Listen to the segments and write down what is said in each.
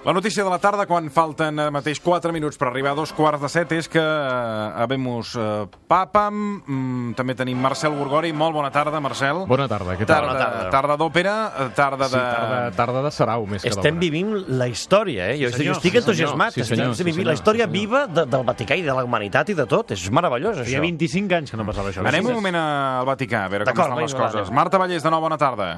La notícia de la tarda, quan falten mateix 4 minuts per arribar a 2:15, és que habemus papam. També tenim Marcel Burgori. Molt bona tarda, Marcel. Bona tarda, què tal? Tarda d'òpera, tarda de... Sí, tarda de sarau, més que d'òpera. Estem vivint la història, eh? Jo estic entusiasmat. Estem vivint la història viva del Vaticà i de la humanitat i de tot. És meravellós, això. Hi ha 25 anys que no passava això. Anem un moment al Vaticà, a veure com estan les coses. Marta Vallès, de nou, bona tarda.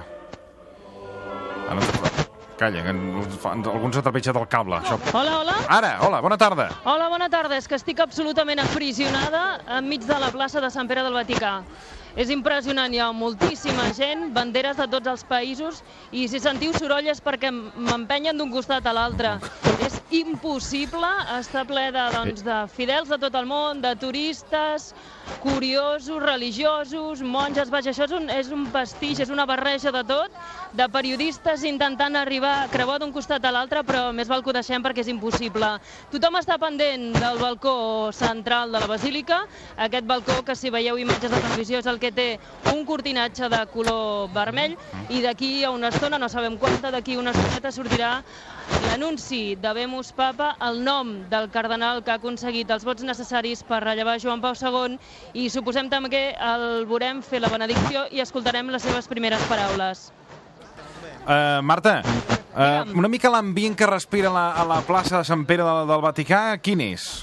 Calla, que algú ens ha trepitjat el cable. Hola, hola. Ara, hola, bona tarda. Hola, bona tarda. És que estic absolutament aprisionada enmig de la plaça de Sant Pere del Vaticà. És impressionant, hi ha moltíssima gent, banderes de tots els països, i si sentiu soroll és perquè m'empenyen d'un costat a l'altre. És impossible estar ple de fidels de tot el món, de turistes, curiosos, religiosos, monges. Vaja, això és un pastís, és una barreja de tot, de periodistes intentant arribar a creuar d'un costat a l'altre, però més val que ho deixem perquè és impossible. Tothom està pendent del balcó central de la Basílica, aquest balcó que, si veieu imatges de televisió, és el que té un cortinatge de color vermell, i d'aquí a una estona, no sabem quanta, d'aquí a una estoneta sortirà l'anunci d'Habemus Papa, el nom del cardenal que ha aconseguit els vots necessaris per rellevar Joan Pau II, i suposem també que el veurem fer la benedicció i escoltarem les seves primeres paraules. Marta, una mica l'ambient que respira a la plaça de Sant Pere del Vaticà, quin és?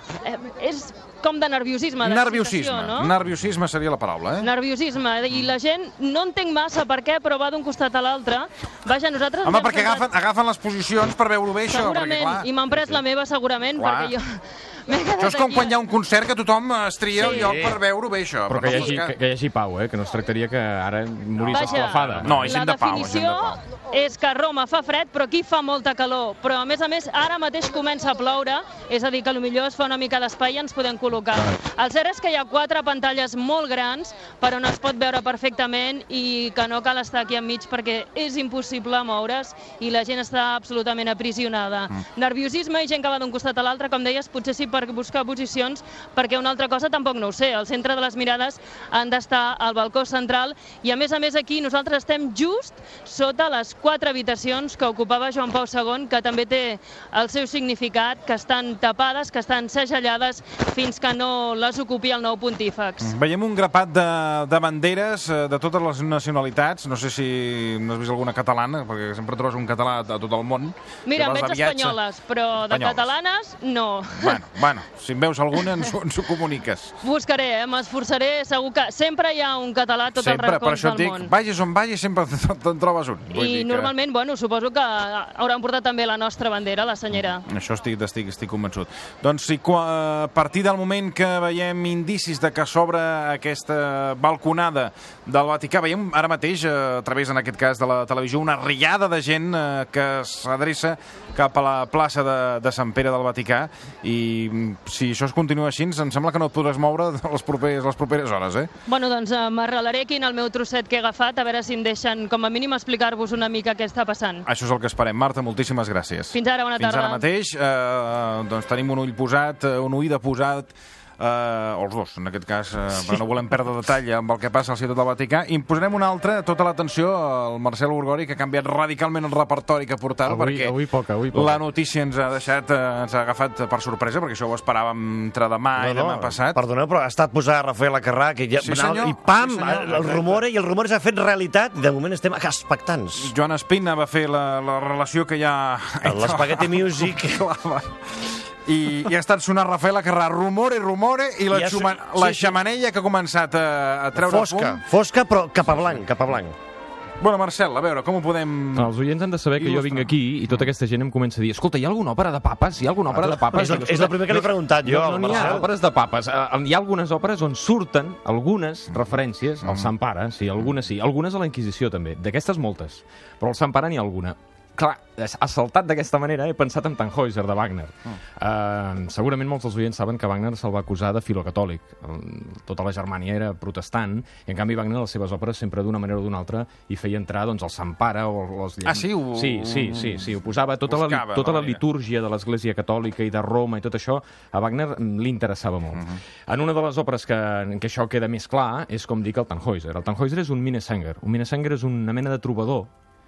És com de nerviosisme. Nerviosisme, no? Nerviosisme seria la paraula, eh? Nerviosisme, i la gent no entenc massa per què, però va d'un costat a l'altre. Vaja, nosaltres... Home, perquè agafen les posicions per veure-ho bé, això. Segurament, i m'han pres la meva segurament, perquè jo... Això és com quan hi ha un concert que tothom es tria el lloc per veure-ho bé, això. Però que hi hagi pau, que no es tractaria que ara morís esclafada. No, gent de pau. La definició és que a Roma fa fred, però aquí fa molta calor. Però, a més, ara mateix comença a ploure, és a dir, que potser es fa una mica d'espai i ens podem col·locar. El cert és que hi ha 4 pantalles molt grans per on es pot veure perfectament i que no cal estar aquí enmig perquè és impossible moure's i la gent està absolutament aprisionada. Nerviosisme i gent que va d'un costat a l'altre, com deies, potser sí per buscar posicions, perquè una altra cosa tampoc no ho sé. Al centre de les mirades han d'estar al balcó central i, a més, aquí nosaltres estem just sota les 4 habitacions que ocupava Joan Pau II, que també té el seu significat, que estan tapades, que estan segellades fins que no les ocupi el nou pontífex. Veiem un grapat de banderes de totes les nacionalitats. No sé si n'has vist alguna catalana, perquè sempre trobes un català a tot el món. Mira, en veig espanyoles, però de catalanes, no. Bueno, si en veus alguna ens ho comuniques. Buscaré, m'esforçaré, segur que sempre hi ha un català a tots els racons del món. Per això et dic, vagis on vagis, sempre te'n trobes un. I normalment, suposo que hauran portat també la nostra bandera, la senyera. Això estic convençut. Doncs si a partir del moment que veiem indicis de que s'obre aquesta balconada del Vaticà, veiem ara mateix, a través, en aquest cas, de la televisió, una riada de gent que s'adreça cap a la plaça de Sant Pere del Vaticà, i si això es continua així, em sembla que no et podràs moure les properes hores, eh? Bueno, doncs m'arrelaré aquí en el meu trosset que he agafat, a veure si em deixen, com a mínim, explicar-vos una mica què està passant. Això és el que esperem. Marta, moltíssimes gràcies. Fins ara, bona tarda. Fins ara mateix. Doncs tenim un ull posat, un oïda posat, o els dos, en aquest cas, però no volem perdre detall amb el que passa a la Ciutat del Vaticà. I en posarem una altra, tota l'atenció al Marcel Burgori, que ha canviat radicalment el repertori que portava, perquè avui poca. La notícia ens ha agafat per sorpresa, perquè això ho esperàvem entre demà i demà passat. Perdoneu, però ha estat posar Rafael Acarrà, que ja... Sí, senyor. I pam, el rumor s'ha fet realitat, i de moment estem expectants. Joan Espina va fer la relació que hi ha... L'Spaghetti Music. I ha estat sonant Rafael Acarrà, rumore, i la xamanella que ha començat a treure fum. Fosca, però cap a blanc. Bueno, Marcel, a veure, com ho podem... Els oients han de saber que jo vinc aquí i tota aquesta gent em comença a dir: escolta, hi ha alguna òpera de papes? Hi ha alguna òpera de papes? És el primer que li he preguntat jo al Marcel. No hi ha òperes de papes. Hi ha algunes òperes on surten algunes referències al Sant Pare, sí, algunes a la Inquisició també. D'aquestes moltes, però al Sant Pare n'hi ha alguna. Clar, ha saltat d'aquesta manera, he pensat en Tannhäuser, de Wagner. Segurament molts dels oients saben que Wagner se'l va acusar de filocatòlic. Tota la Germània era protestant, i en canvi Wagner, les seves òperes, sempre d'una manera o d'una altra, hi feia entrar el Sant Pare o els... Sí? Sí, ho posava. Tota la litúrgia de l'Església Catòlica i de Roma i tot això, a Wagner li interessava molt. En una de les òperes en què això queda més clar és, com dic, el Tannhäuser. El Tannhäuser és un Minnesänger. Un Minnesänger és una mena de trobador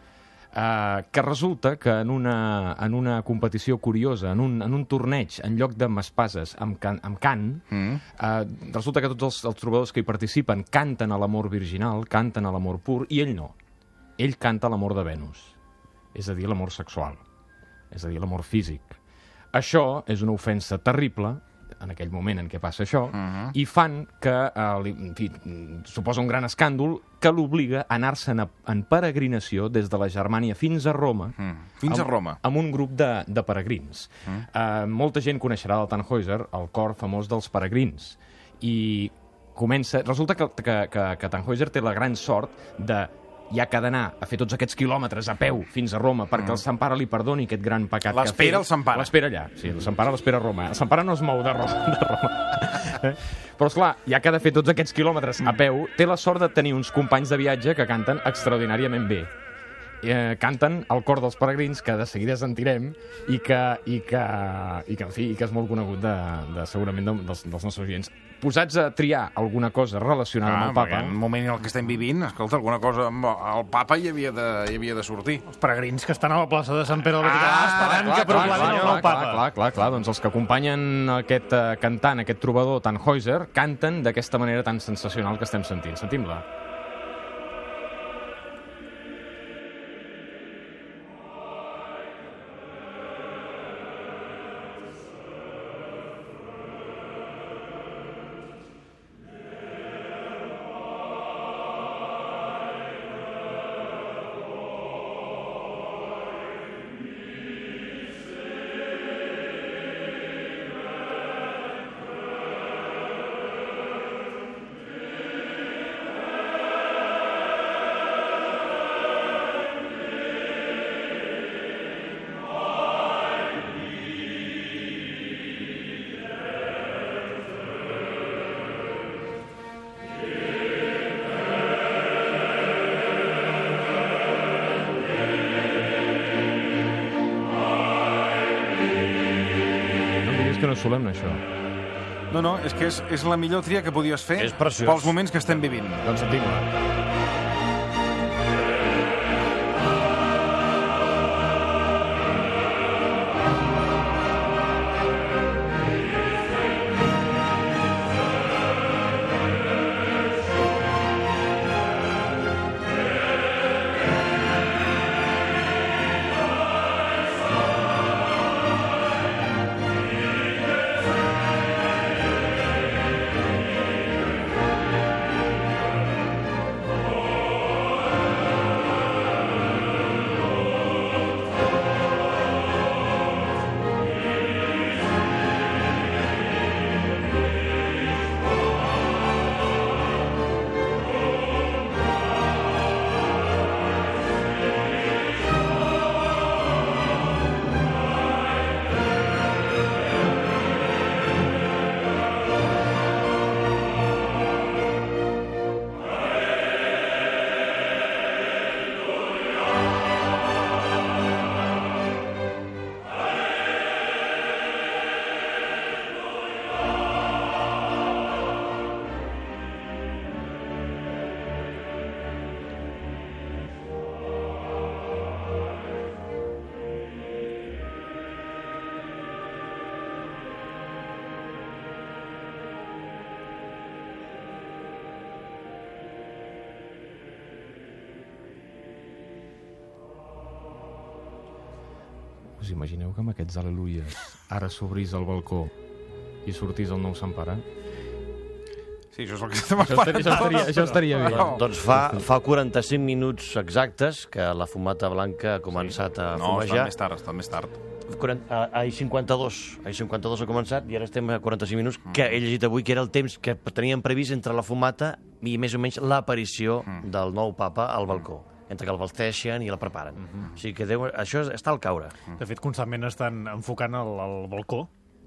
que resulta que en una competició curiosa, en un torneig, en lloc de maspases amb cant, resulta que tots els trobadors que hi participen canten a l'amor virginal, canten a l'amor pur, i ell no. Ell canta l'amor de Venus, és a dir, l'amor sexual, és a dir, l'amor físic. Això és una ofensa terrible, en aquell moment en què passa això, i fan que, suposa un gran escàndol, que l'obliga a anar-se'n en peregrinació des de la Germània fins a Roma. Fins a Roma. Amb un grup de peregrins. Molta gent coneixerà del Tannhäuser, el cor famós dels peregrins. I resulta que Tannhäuser té la gran sort de ja que ha d'anar a fer tots aquests quilòmetres a peu fins a Roma perquè el Sant Pare li perdoni aquest gran pecat que ha fet. L'espera el Sant Pare. L'espera allà, sí, el Sant Pare l'espera a Roma. El Sant Pare no es mou de Roma. Però, esclar, ja que ha de fer tots aquests quilòmetres a peu, té la sort de tenir uns companys de viatge que canten extraordinàriament bé. Canten el cor dels peregrins, que de seguida sentirem, i que és molt conegut segurament dels nostres oients. Posats a triar alguna cosa relacionada amb el papa... En el moment en el que estem vivint, escolta, alguna cosa amb el papa hi havia de sortir. Els peregrins que estan a la plaça de Sant Pere del Vaticà esperant que proclamin el nou papa. Clar, doncs els que acompanyen aquest cantant, aquest trobador Tannhäuser, canten d'aquesta manera tan sensacional que estem sentint. Sentim-la. Que no és solemne, això. No, és que és la millor tria que podies fer pels moments que estem vivint. Doncs sentim-la. Us imagineu que amb aquests al·leluies ara s'obrís el balcó i sortís el nou Sant Pare? Sí, això és el que estem esperant. Això estaria bé. Doncs fa 45 minuts exactes que la fumata blanca ha començat a fumejar. No, està més tard. A 52 ha començat i ara estem a 45 minuts, que he llegit avui que era el temps que teníem previst entre la fumata i més o menys l'aparició del nou papa al balcó, entre que el vesteixen i la preparen. O sigui que això està al caure. De fet, constantment estan enfocant el balcó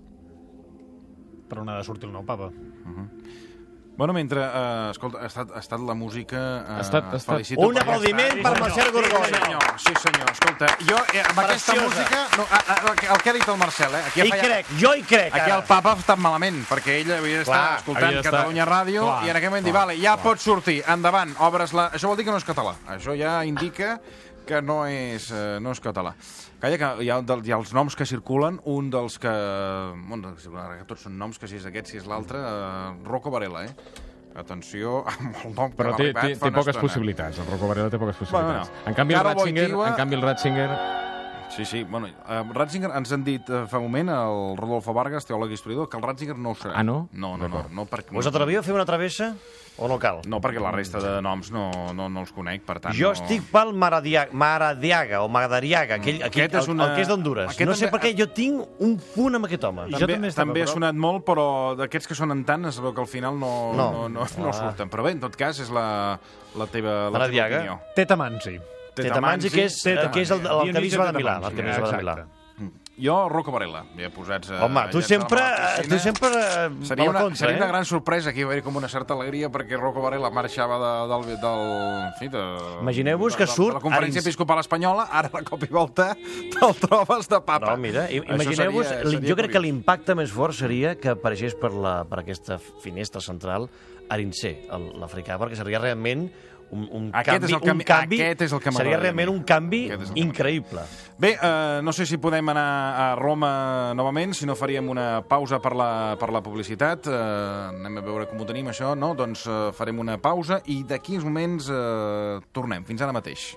per on ha de sortir el nou papa. Bueno, mentre, escolta, ha estat la música... Felicito. Un aplaudiment per Marcel Gorgoi. Sí, senyor. Escolta, jo amb aquesta música... El que ha dit el Marcel, jo hi crec. Aquí el papa ha estat malament, perquè ell havia d'estar escoltant Catalunya Ràdio i en aquell moment dir, vale, ja pots sortir, endavant, obres la... Això vol dir que no és català. Això ja indica que no és català. Calla, que hi ha els noms que circulen, un dels que... Bueno, tots són noms, que si és aquest, si és l'altre, Rocco Varela, Atenció, amb el nom que m'ha arribat fa una estona. Té poques possibilitats, el Rocco Varela té poques possibilitats. Bueno, en canvi, el Ratzinger... Sí, bueno, Ratzinger ens han dit fa un moment, el Rodolfo Vargas, teòleg i historiador, que el Ratzinger no ho serà. Ah, no? No, perquè... Us atreviu a fer una travessa o no cal? No, perquè la resta de noms no els conec, per tant... Jo estic pel Maradiaga, o Madariaga, el que és d'Honduras. No sé per què jo tinc un punt amb aquest home. També ha sonat molt, però d'aquests que sonen tant, es veu que al final no surten. Però bé, en tot cas, és la teva opinió. Teta Mansi. Tetamanzi, que és l'arquebisbe de Milà. Jo, Rocco Varela, ja posats... Home, tu sempre seria una gran sorpresa, aquí va haver com una certa alegria, perquè Rocco Varela marxava Imagineu-vos que surt... de la Conferència Episcopal Espanyola, ara de cop i volta te'l trobes de papa. No, mira, imagineu-vos, jo crec que l'impacte més fort seria que apareixés per aquesta finestra central Arincé, l'africà, perquè seria realment un canvi, seria realment un canvi increïble. Bé, no sé si podem anar a Roma novament, si no faríem una pausa per la publicitat. Anem a veure com ho tenim, això, no? Doncs farem una pausa i d'aquí uns moments tornem. Fins ara mateix.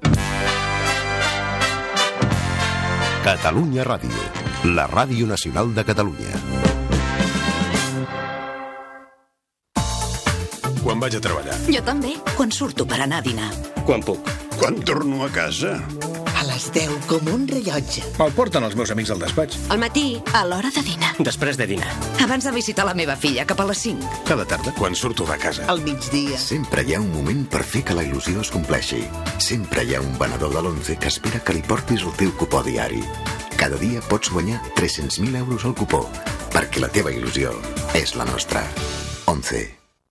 Catalunya Ràdio, la ràdio nacional de Catalunya. Quan vaig a treballar. Jo també. Quan surto per anar a dinar. Quan puc. Quan torno a casa. A les 10, com un rellotge. Me'l porten els meus amics al despatx. Al matí, a l'hora de dinar. Després de dinar. Abans de visitar la meva filla, cap a les 5. Cada tarda, quan surto de casa. Al migdia. Sempre hi ha un moment per fer que la il·lusió es compleixi. Sempre hi ha un venedor de l'11 que espera que li portis el teu cupó diari. Cada dia pots guanyar 300.000 euros al cupó, perquè la teva il·lusió és la nostra. 11.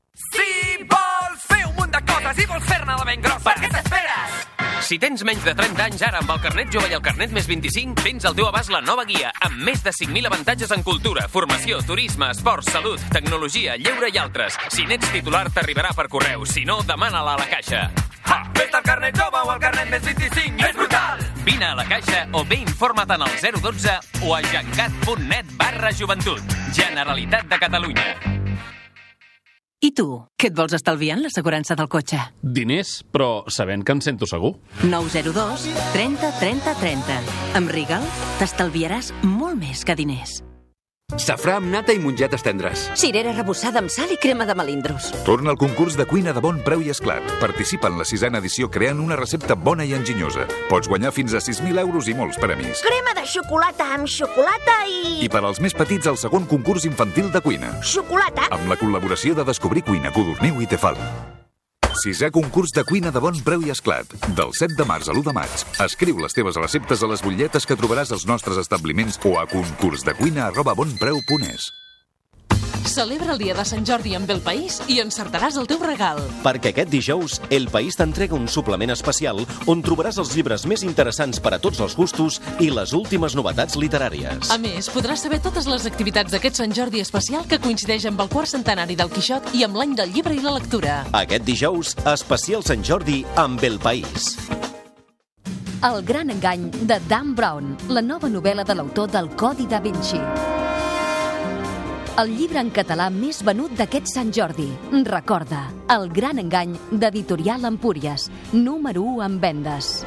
Si vols fer-ne la ben grossa, per què t'esperes? Si tens menys de 30 anys ara amb el carnet jove i el carnet més 25, tens al teu abast la nova guia amb més de 5.000 avantatges en cultura, formació, turisme, esports, salut, tecnologia, lleure i altres. Si n'ets titular, t'arribarà per correu. Si no, demana-la a la Caixa. Fes-te el carnet jove o el carnet més 25. És brutal! Vine a la Caixa o bé informa't en el 012 o a gencat.net/joventut. Generalitat de Catalunya. I tu, què et vols estalviar en l'assegurança del cotxe? Diners, però sabent que em sento segur. 902 30 30 30. Amb Regal t'estalviaràs molt més que diners. Safrà amb nata i mongetes tendres. Cirera rebussada amb sal i crema de melindros. Torna al concurs de cuina de bon preu i esclat. Participa en la 6a edició creant una recepta bona i enginyosa. Pots guanyar fins a 6.000 euros i molts premis. Crema de xocolata amb xocolata i... I per als més petits, el segon concurs infantil de cuina. Xocolata. Amb la col·laboració de Descobrir Cuina, Codorniu i Tefal. 6è concurs de cuina de bon preu i esclat. Del 7 de març a l'1 de maig. Escriu les teves receptes a les butlletes que trobaràs als nostres establiments o a concursdecuina@bonpreu.es. Celebra el dia de Sant Jordi amb El País i encertaràs el teu regal. Perquè aquest dijous, El País t'entrega un suplement especial on trobaràs els llibres més interessants per a tots els gustos i les últimes novetats literàries. A més, podràs saber totes les activitats d'aquest Sant Jordi especial que coincideix amb el 4è centenari del Quixot i amb l'any del llibre i la lectura. Aquest dijous, especial Sant Jordi amb El País. El gran engany de Dan Brown, la nova novel·la de l'autor del Codi da Vinci. El llibre en català més venut d'aquest Sant Jordi. Recorda, El gran engany d'Editorial Empúries, número 1 en vendes.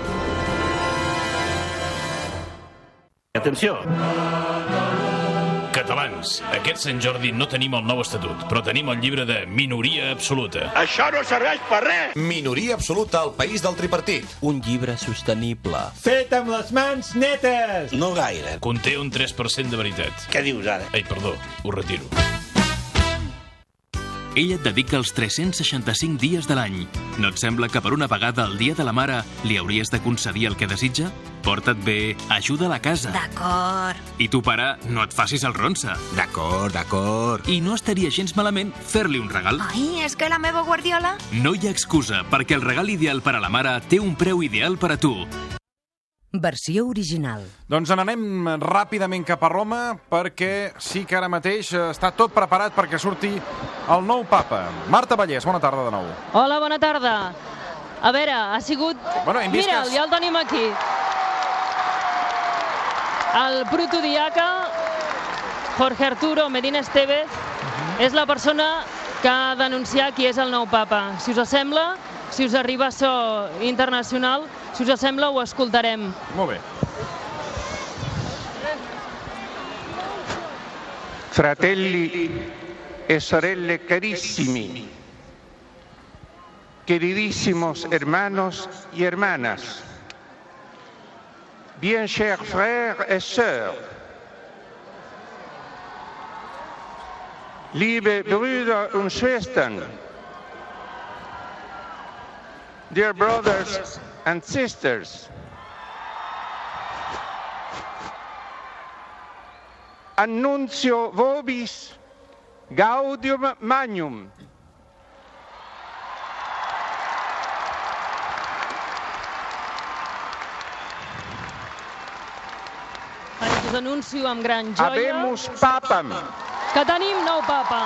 Atenció! Catalans, aquest Sant Jordi no tenim el nou estatut, però tenim el llibre de Minoria Absoluta. Això no serveix per res! Minoria Absoluta al país del tripartit. Un llibre sostenible. Fet amb les mans netes! No gaire. Conté un 3% de veritat. Què dius ara? Ai, perdó, ho retiro. Ella et dedica els 365 dies de l'any. No et sembla que per una vegada el dia de la mare li hauries de concedir el que desitja? Porta't bé, ajuda a la casa. D'acord. I tu, pare, no et facis el ronsa. D'acord. I no estaria gens malament fer-li un regal. Ai, és que la meva guardiola... No hi ha excusa, perquè el regal ideal per a la mare té un preu ideal per a tu. Versió original. Doncs n'anem ràpidament cap a Roma perquè sí que ara mateix està tot preparat perquè surti el nou papa. Marta Vallès, bona tarda de nou. Hola, bona tarda. A veure, ha sigut... Mira, ja el tenim aquí. El protodiaca, Jorge Arturo Medina Estevez, és la persona que ha d'anunciar qui és el nou papa. Si us sembla, si us arriba so internacional, si us sembla, ho escoltarem. Molt bé. Fratelli e sorelle carissimi, queridísimos hermanos y hermanas, bien chers frères et sœurs, liebe Brüder und Schwestern, dear brothers and sisters, annuncio vobis gaudium magnum. Us anuncio amb gran joia Habemus papam. Que tenim nou papa.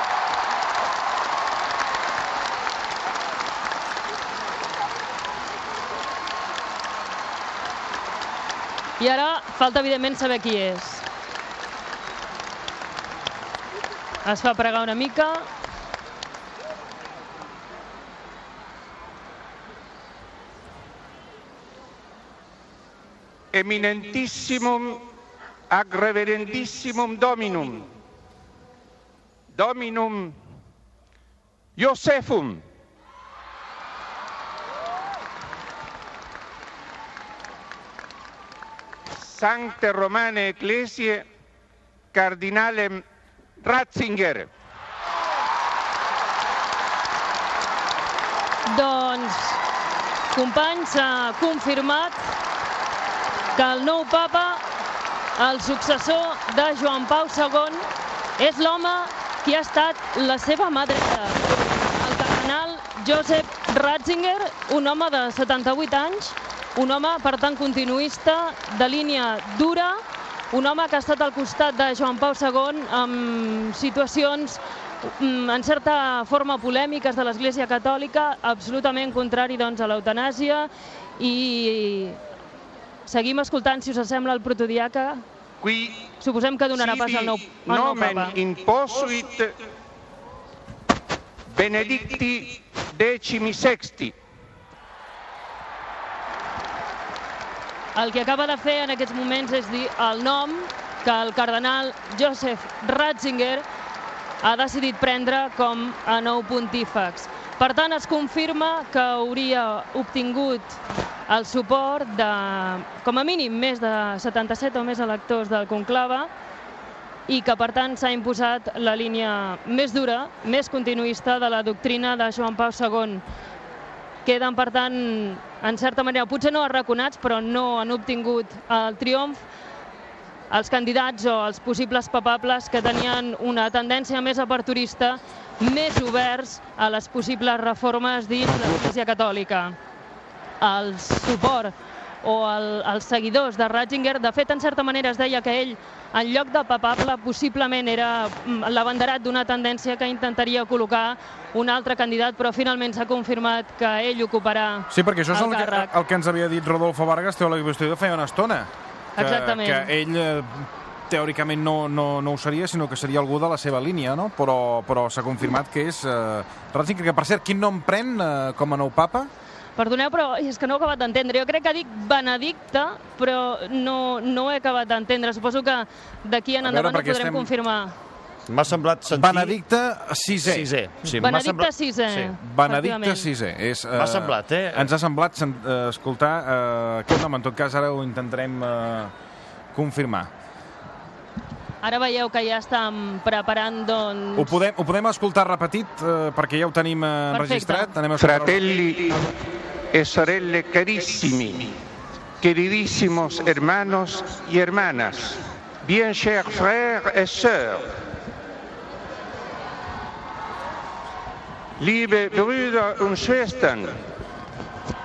I ara falta, evidentment, saber qui és. Es fa pregar una mica. Eminentissimum ac reverendissimum Dominum, Dominum Iosephum, Sancte Romane Ecclesiae Cardinalem Ratzinger. Doncs, companys, s'ha confirmat que el nou papa, el successor de Joan Pau II, és l'home qui ha estat la seva mà dreta. El cardenal Joseph Ratzinger, un home de 78 anys, un home, per tant, continuista, de línia dura, un home que ha estat al costat de Joan Pau II en situacions en certa forma polèmiques de l'Església Catòlica, absolutament contrari doncs, a l'eutanàsia, i seguim escoltant, si us sembla, el protodiaca. Suposem que donarà pas al nou papa. Nomen imposuit Benedicti XVI. El que acaba de fer en aquests moments és dir el nom que el cardenal Joseph Ratzinger ha decidit prendre com a nou pontífex. Per tant, es confirma que hauria obtingut el suport de, com a mínim, més de 77 o més electors del conclave i que, per tant, s'ha imposat la línia més dura, més continuista de la doctrina de Joan Pau II. Queden, per tant, en certa manera, potser no arraconats, però no han obtingut el triomf els candidats o els possibles papables que tenien una tendència més aperturista, més oberts a les possibles reformes dins l'Església Catòlica. El suport o els seguidors de Ratzinger, de fet, en certa manera es deia que ell, en lloc de papable, possiblement era l'abanderat d'una tendència que intentaria col·locar un altre candidat, però finalment s'ha confirmat que ell ocuparà sí, perquè això és el càrrec. El que ens havia dit Rodolfo Vargas, teòleg investigador, feia una estona. Exactament. Que ell teòricament no ho seria, sinó que seria algú de la seva línia, no? Però s'ha confirmat que és Ratzinger, que per cert, quin nom pren com a nou papa? Perdoneu, però és que no he acabat d'entendre. Jo crec que dic Benedicte, però no he acabat d'entendre. Suposo que d'aquí en endavant ho podrem confirmar. M'ha semblat sentir... Benedicte VI. Sí, Benedicte VI. Sí. Benedicte VI. M'ha semblat, Ens ha semblat escoltar aquest nom. En tot cas, ara ho intentarem confirmar. Ara veieu que ja estem preparant, doncs... Ho podem escoltar repetit, perquè ja ho tenim enregistrat. Fratelli e sorelle carissimi, queridísimos hermanos y hermanas, bien chers frères et sœurs, liebe Brüder und Schwestern,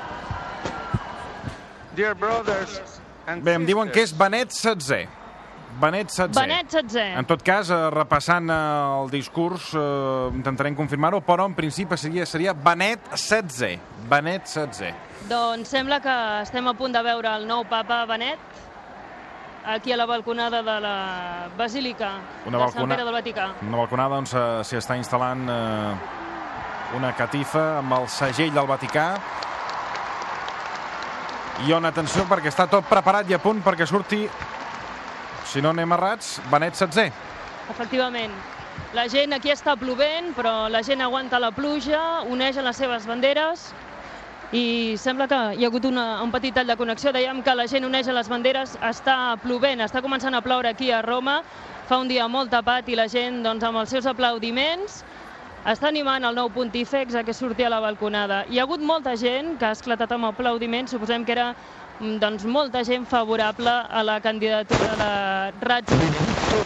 dear brothers and sisters. Bé, em diuen que és Benet XVI. Benet XVI. Benet XVI. En tot cas, repassant el discurs, intentarem confirmar-ho, però en principi seria Benet XVI. Benet XVI. Doncs sembla que estem a punt de veure el nou papa Benet aquí a la balconada de la Basílica de Sant Pere del Vaticà. Una balconada on s'hi està instal·lant una catifa amb el segell del Vaticà. I on, atenció, perquè està tot preparat i a punt perquè surti, si no anem errats, Benet XVI. Efectivament. La gent aquí està plovent, però la gent aguanta la pluja, uneix les seves banderes i sembla que hi ha hagut un petit tall de connexió. Dèiem que la gent uneix les banderes, està plovent, està començant a ploure aquí a Roma, fa un dia molt tapat i la gent, doncs, amb els seus aplaudiments està animant el nou pontífex a que surti a la balconada. Hi ha hagut molta gent que ha esclatat amb aplaudiments, suposem que era doncs, molta gent favorable a la candidatura de Ratzinger,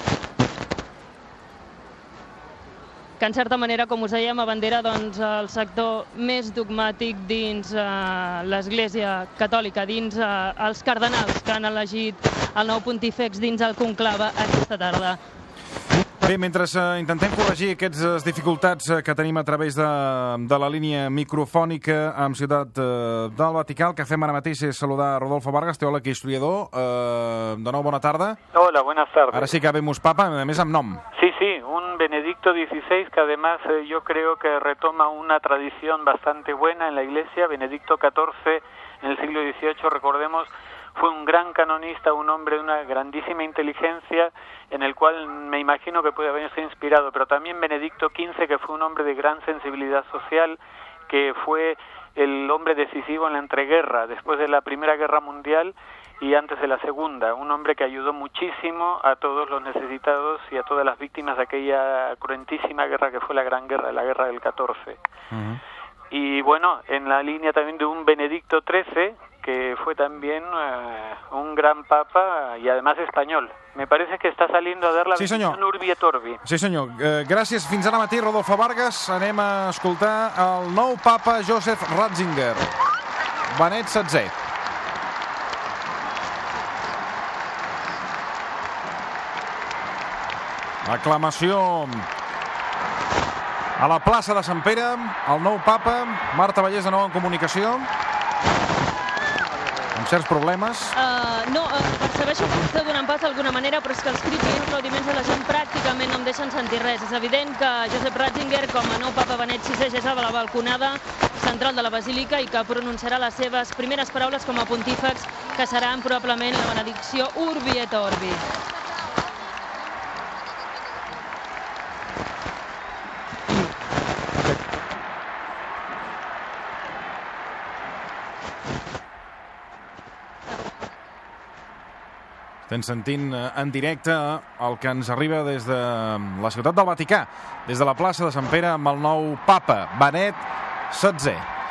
que en certa manera, com us dèiem, abandera doncs, el sector més dogmàtic dins l'Església Catòlica, dins els cardenals que han elegit el nou pontífex dins el conclave aquesta tarda. Bé, mentre intentem corregir aquestes dificultats que tenim a través de la línia microfònica amb Ciutat del Vaticà, el que fem ara mateix és saludar a Rodolfo Vargas, teòleg i historiador. De nou, bona tarda. Hola, buenas tardes. Ara sí que vemos papa, a més amb nom. Sí, un Benedicto XVI que además yo creo que retoma una tradición bastante buena en la Iglesia. Benedicto XIV en el siglo XVIII, recordemos, fue un gran canonista, un hombre de una grandísima inteligencia, en el cual me imagino que puede haberse inspirado, pero también Benedicto XV, que fue un hombre de gran sensibilidad social, que fue el hombre decisivo en la entreguerra, después de la Primera Guerra Mundial y antes de la Segunda, un hombre que ayudó muchísimo a todos los necesitados y a todas las víctimas de aquella cruentísima guerra que fue la Gran Guerra, la Guerra del 14. Y bueno, en la línea también de un Benedicto XIII, que fue también un gran papa i además español. Me parece que està saliendo a dar la bendición Urbi et Orbi. Sí, senyor. Gràcies. Fins ara matí, Rodolfo Vargas. Anem a escoltar el nou papa Joseph Ratzinger. Benet XVI. Aclamació a la plaça de Sant Pere. El nou papa. Marta Vallès, de nou en comunicació. Amb certs problemes. No, percebeixo que esteu donant pas d'alguna manera, però és que els crits i aplaudiments de la gent pràcticament no em deixen sentir res. És evident que Josep Ratzinger, com a nou papa Benet XVI, ja és a la balconada central de la Basílica i que pronunciarà les seves primeres paraules com a pontífex, que seran probablement la benedicció Urbi et Orbi. Estem sentint en directe el que ens arriba des de la Ciutat del Vaticà, des de la plaça de Sant Pere, amb el nou papa, Benet XVI.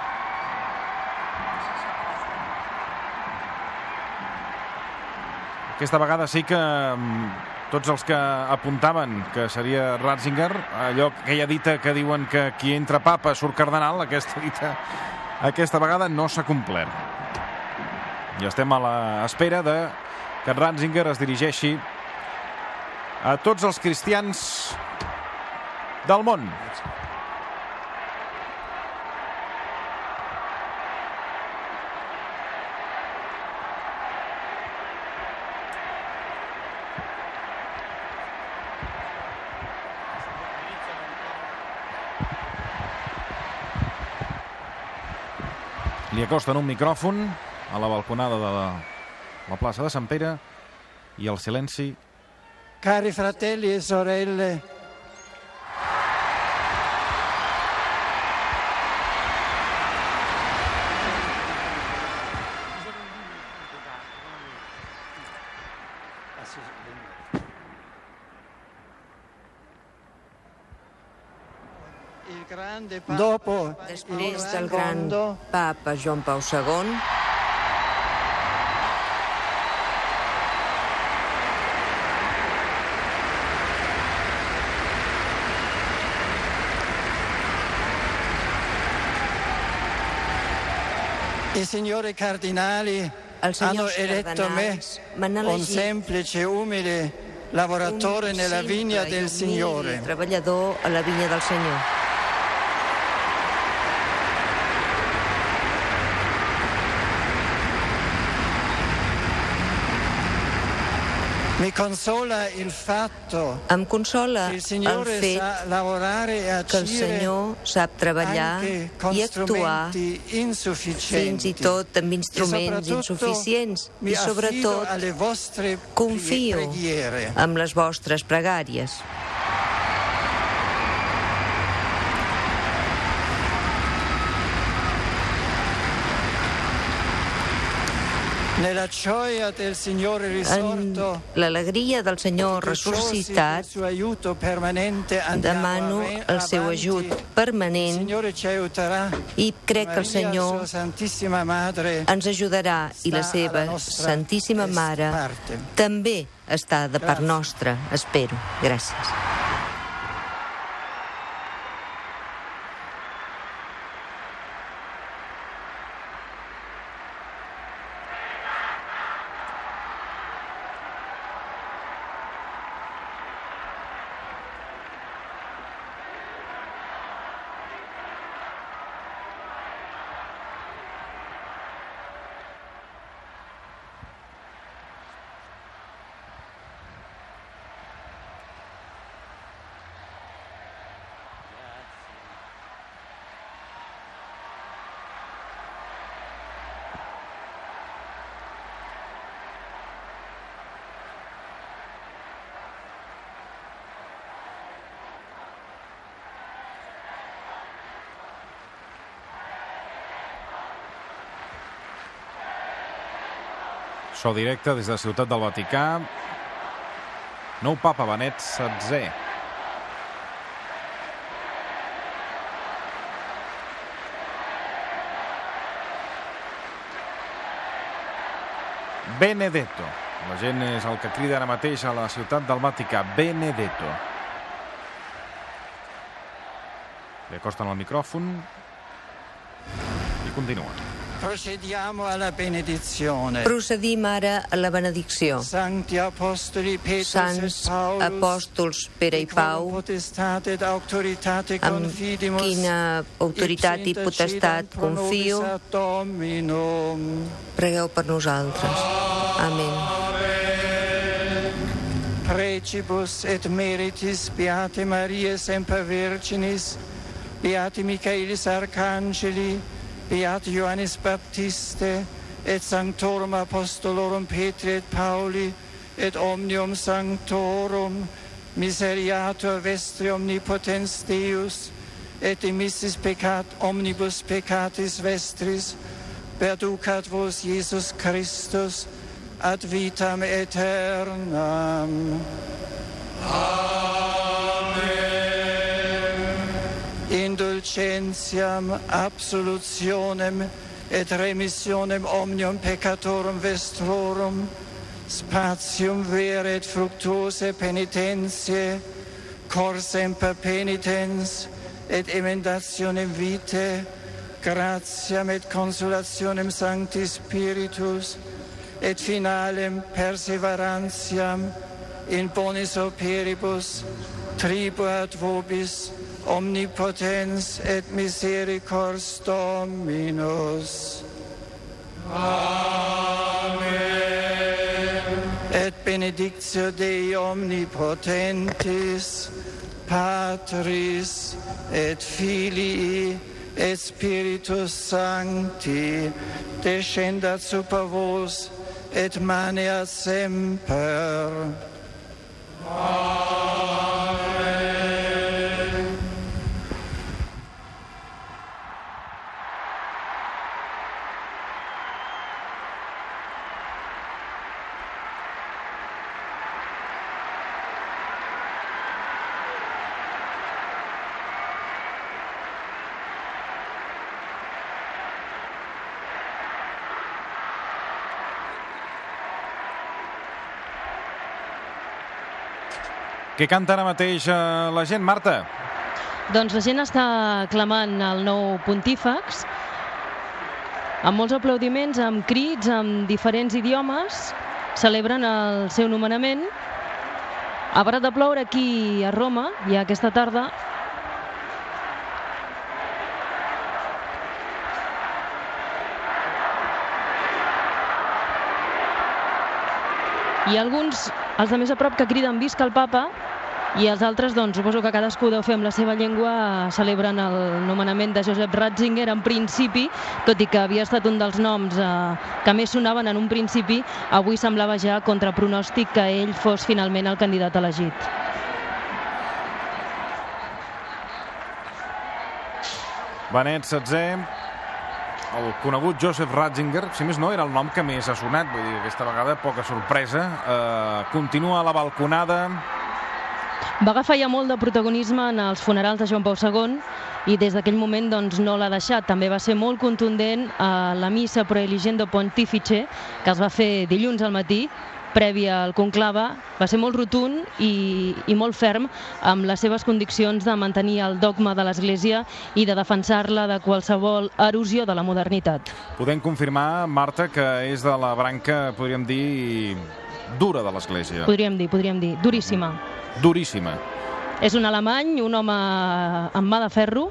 Aquesta vegada sí que tots els que apuntaven que seria Ratzinger, allò, aquella dita que diuen que qui entra papa surt cardenal, aquesta dita aquesta vegada no s'ha complert. I estem a l'espera de que Ratzinger es dirigeixi a tots els cristians del món. Li acosten un micròfon a la balconada de la plaça de Sant Pere i el silenci. Cari fratelli e sorelle, Després del gran papa Joan Pau II, i signori cardinali els hanno senyors eletto me cardenals m'han un elegit semplice, umile lavoratore nella vigna del Signore. Treballador a la vinya del Senyor. Mi consola il fatto em consola el fet que el Senyor sap treballar i actuar fins i tot amb instruments insuficients i sobretot confio en les vostres pregàries. En l'alegria del Senyor ressuscitat demano el seu ajut permanent i crec que el Senyor ens ajudarà i la seva Santíssima Mare també està de part nostra, espero. Gràcies. So directe des de la Ciutat del Vaticà. Nou papa Benet XVI. Benedetto. La gent és el que crida ara mateix a la Ciutat del Vaticà. Benedetto. Li acosten el micròfon i continua. Procediamo alla benedizione. Procedim ara a la benedicció. Sants apòstols Pere i Pau, amb quina autoritat i potestat confio, pregueu per nosaltres. Amén. Precibus et meritis Beate Maria Semper Virginis, Beati Michaelis Arcangeli, Beat Johannes Baptiste, et Sanctorum Apostolorum Petri et Pauli, et omnium sanctorum, miseriatur vestri omnipotens Deus, et emissis peccat omnibus peccatis vestris, perducat vos Jesus Christus, ad vitam aeternam. Indulgentiam, absolutionem et remissionem omnium peccatorum vestrorum, spatium vere et fructuose penitentiae, cor semper penitens et emendationem vitae, gratiam et consolationem Sancti Spiritus, et finalem perseverantiam in bonis operibus, tribuat vobis omnipotens et misericors Dominus. Amen. Et benedictio Dei omnipotentis, Patris et Filii et Spiritus Sancti, descendat super vos et maneat semper. Amen. Què canta ara mateix la gent, Marta? Doncs la gent està clamant el nou pontífex amb molts aplaudiments, amb crits, amb diferents idiomes, celebren el seu nomenament Ha parat de ploure aquí a Roma, ja aquesta tarda. I alguns, els de més a prop, que criden visca el papa, i els altres, doncs, suposo que cadascú deu fer amb la seva llengua, celebren el nomenament de Joseph Ratzinger. En principi, tot i que havia estat un dels noms que més sonaven en un principi, avui semblava ja contra pronòstic que ell fos finalment el candidat elegit. Benet XVI, el conegut Joseph Ratzinger, si més no, era el nom que més ha sonat, vull dir, aquesta vegada poca sorpresa. Continua la balconada. Va agafar ja molt de protagonisme en els funerals de Joan Pau II i des d'aquell moment doncs, no l'ha deixat. També va ser molt contundent a la missa Pro Eligendo Pontifice, que es va fer dilluns al matí, prèvia al conclave. Va ser molt rotund i molt ferm amb les seves conviccions de mantenir el dogma de l'Església i de defensar-la de qualsevol erosió de la modernitat. Podem confirmar, Marta, que és de la branca, podríem dir, dura de l'Església. Podríem dir, duríssima. Duríssima. És un alemany, un home amb mà de ferro,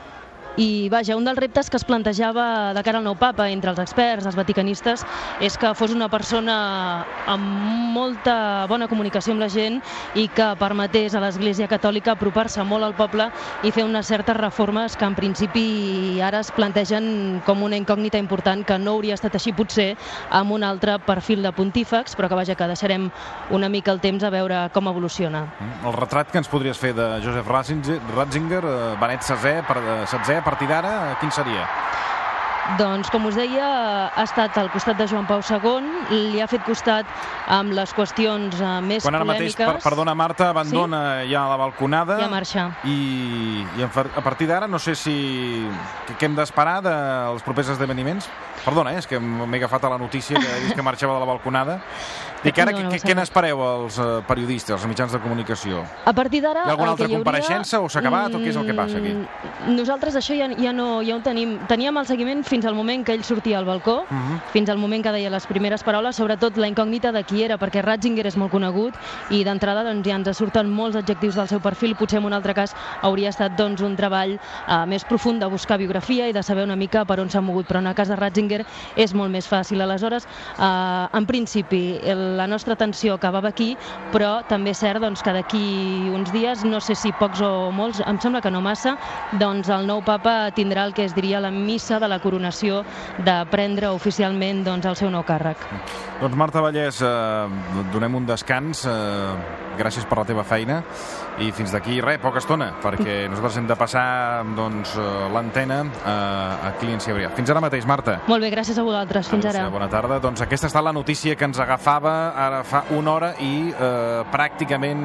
i vaja, un dels reptes que es plantejava de cara al nou papa entre els experts, els vaticanistes, és que fos una persona amb molta bona comunicació amb la gent i que permetés a l'Església Catòlica apropar-se molt al poble i fer unes certes reformes que en principi ara es plantegen com una incògnita important, que no hauria estat així potser amb un altre perfil de pontífex, però que vaja, que deixarem una mica el temps a veure com evoluciona. El retrat que ens podries fer de Joseph Ratzinger, Benet XVI, a partir d'ara, quin seria? Doncs, com us deia, ha estat al costat de Joan Pau II, li ha fet costat amb les qüestions més quan ara polèmiques. Mateix, perdona, Marta, abandona ja la balconada. Ja marxa. I a partir d'ara no sé si... Què hem d'esperar dels propers esdeveniments? Perdona, és que m'he agafat a la notícia que he vist que marxava de la balconada. Dic, ara, què n'espereu els periodistes, els mitjans de comunicació? A partir d'ara... Hi ha alguna altra compareixença o s'ha acabat o què és el que passa aquí? Nosaltres això ja ho tenim. Teníem el seguiment fins al moment que ell sortia al balcó, fins al moment que deia les primeres paraules, sobretot la incògnita de qui era, perquè Ratzinger és molt conegut i d'entrada doncs, ja ens surten molts adjectius del seu perfil. Potser en un altre cas hauria estat doncs, un treball més profund de buscar biografia i de saber una mica per on s'ha mogut, però en el cas de Ratzinger és molt més fàcil. Aleshores, en principi, la nostra atenció acabava aquí, però també és cert doncs, que d'aquí uns dies, no sé si pocs o molts, em sembla que no massa, doncs el nou papa tindrà el que es diria la missa de la coronació, de prendre oficialment doncs, el seu nou càrrec. Doncs Marta Vallès, donem un descans, gràcies per la teva feina i fins d'aquí, poca estona, perquè nosaltres hem de passar doncs, l'antena a Client Cebrià. Fins ara mateix, Marta. Molt bé, gràcies a vosaltres. Fins ara. Bona tarda. Doncs aquesta ha estat la notícia que ens agafava ara fa una hora i pràcticament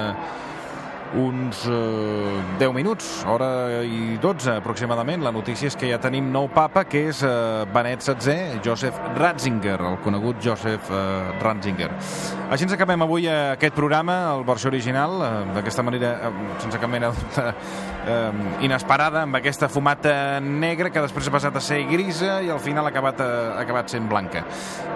uns 10 minuts, hora i 12 aproximadament. La notícia és que ja tenim nou papa, que és Benet XVI, Joseph Ratzinger, el conegut Joseph Ratzinger. Així ens acabem avui aquest programa, el versió original, d'aquesta manera, sense cap mena inesperada, amb aquesta fumata negra que després ha passat a ser grisa i al final ha acabat sent blanca.